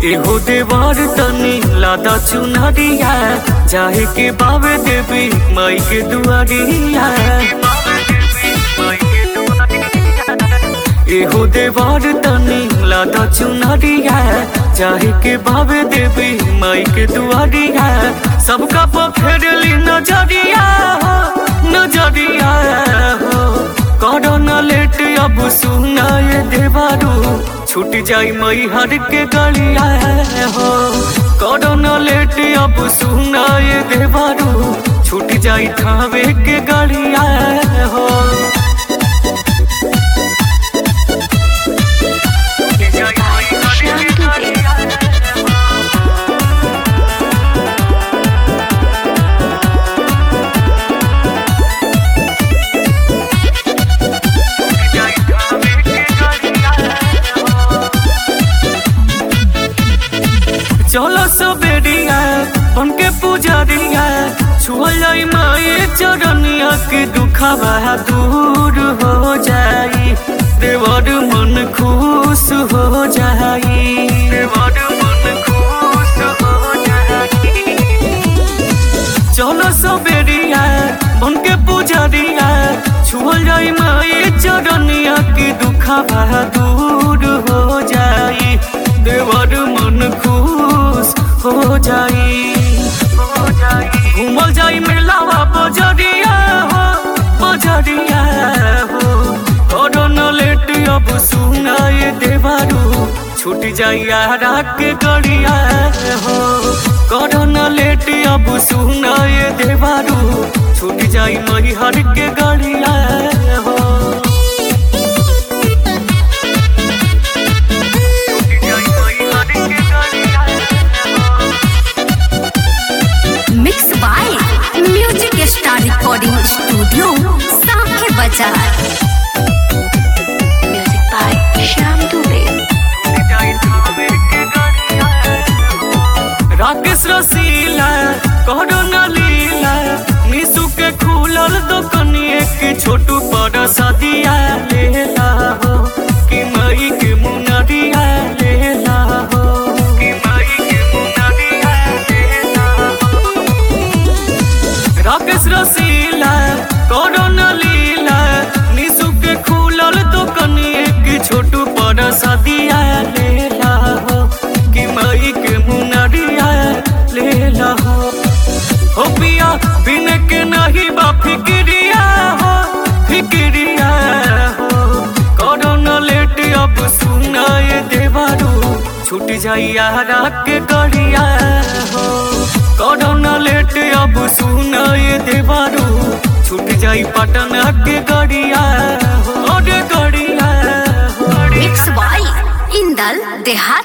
एहो देवर तनी लादा चुनरिया चाहे के बावे देवी माई के दुआरिया। एहो देवर तनी लादा चुनरिया चाहे के बावे देवी माई के दुआरिया। सबका पखेरली नजरिया नजरिया हो करो न लेट अब सुनाए देवारू छूट जाई मई हर के गलिया हो। करो न लेट अब सुनाए देवारू छूट जाई थावे के गलिया हो। चलो सबेरिया बन के पुजारिया छुअल जाई माए चरनिया के दुखवा दूर हो जाई। देवर मन खुश हो जाई। देवर मन खुश हो जाई। चलो सबेरिया बन के पुजारिया छुअल जाई माए चरनिया के दुखवा दूर हो जाई। देवर मन खुश हो जाई। घूमल जाई मेलावा बजरिया हो बजरिया हो। करो न लेट अब सुनाए देवारू छूट जाई आरा के गड़िया हो। करो न लेट अब सुनाए देवारू छूट जाई मैहर के गड़िया हो। Mix by music star recording studio Sakhe बाजार। Music by Shyam Dubey. राकेश रसीला करो न लीला निशु के खुलल दुकनिए के छोटू पर सदिया लेला हो कि मई के मुनरिया लेला हो। कि मई के मुनरिया लेला हो। राकेश रसीला करो न लीला निशु के खुलल दुकनिए के छोटू पर सदिया लेला हो कि मई के मुनरिया लेला हो पिया बिन के नहीं बा फिक्रिया हो फिक्रिया हो। करो न लेट अब सुनाए देवारू छूट जाई आरा के गड़िया हो। करो न लेट अब सुनाए देवारू छूट जाई पटना के गड़िया हो। गड़िया हो। मिक्स बाय इंदल देहा।